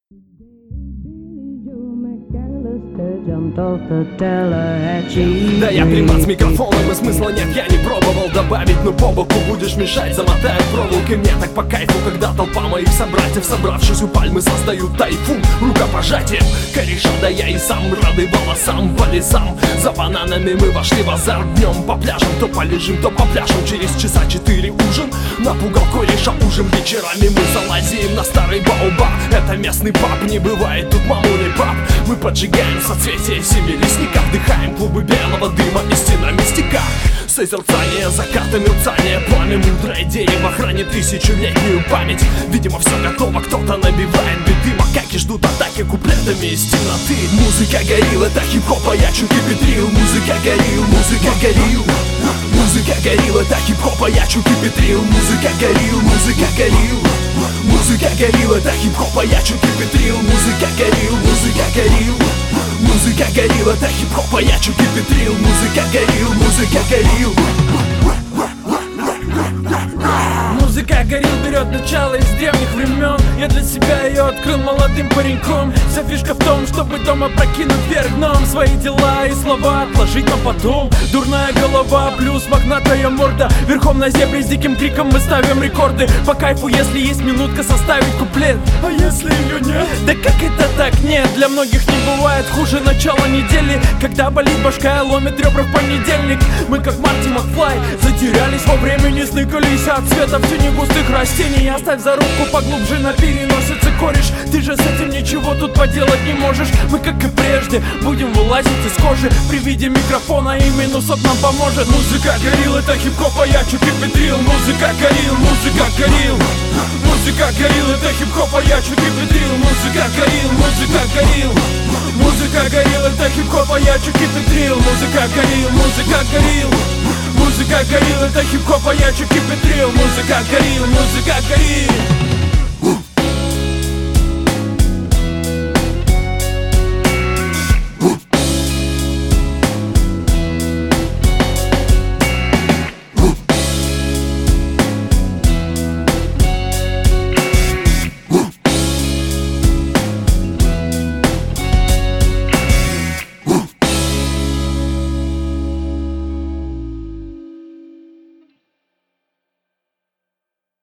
Да я примат с микрофоном и смысла нет, я не пробовал добавить, но по боку будешь мешать, замотаю проволокой. Мне так по кайфу, когда толпа моих собратьев, собравшись у пальмы, создают тайфун рукопожатием кореша. Да я и сам рады волосам по лесам, за бананами мы вошли в азарт днем по пляжам. То полежим, то попляшем, через часа 4 ужин напугал кореша ужин. Вечерами мы залазим на старый баобаб, это местный паб, не бывает тут мамулей пап. Мы поджигаем соцветия семилистника, вдыхаем клубы белого дыма и стенами стека. Созерцание, заката, мерцание, пламя мудрой идеи в охране тысячелетнюю память. Видимо, все готово, кто-то набивает биты, макаки ждут атаки куплетами из темноты. Музыка горил, это хип-хоп, а я чуть кипятрил. Музыка горил, музыка горил. Музыка горил, это хип-хоп, а я чуть кипятрил. Музыка горил, музыка горил. Музыка горил, это хип-хоп, а я чуть кипятрил. Музыка горил, музыка горил. Музыка горил, это хип-хоп, а я чуть кипятрил. Музыка горил, музыка горил. Музыка горил берет начало из древних времен. Я для себя ее открыл молодым пареньком. Вся фишка в том, чтобы дома прокинуть вверх дном, свои дела и слова отложить на потом. Дурная голова плюс мохнатая морда, верхом на зебре с диким криком мы ставим рекорды. По кайфу, если есть минутка составить куплет. А если ее нет? Да как это так? Нет, для многих не бывает хуже начала недели, когда болит башка и ломит ребра в понедельник. Мы как Марти Макфлай затерялись во времени, сныкались от цвета в тени густых растений. Оставь за руку поглубже на переносице, кореш. Ты же с этим ничего тут поделать не можешь. Мы как и прежде будем вылазить из кожи при виде микрофона, и минусов нам поможет. Музыка горил, это хип-хоп, а я чуть кипятрил. Музыка горил, музыка горил. Музыка горил, это хип-хоп, а я чуть кипятрил. Музыка горил, музыка горил. Музыка горил, это хип-хоп, а я чуть кипятрил. Музыка горил, музыка горил. Музыка горил, это хип-хоп, а я чуть кипятрил. Музыка горил, музыка горил.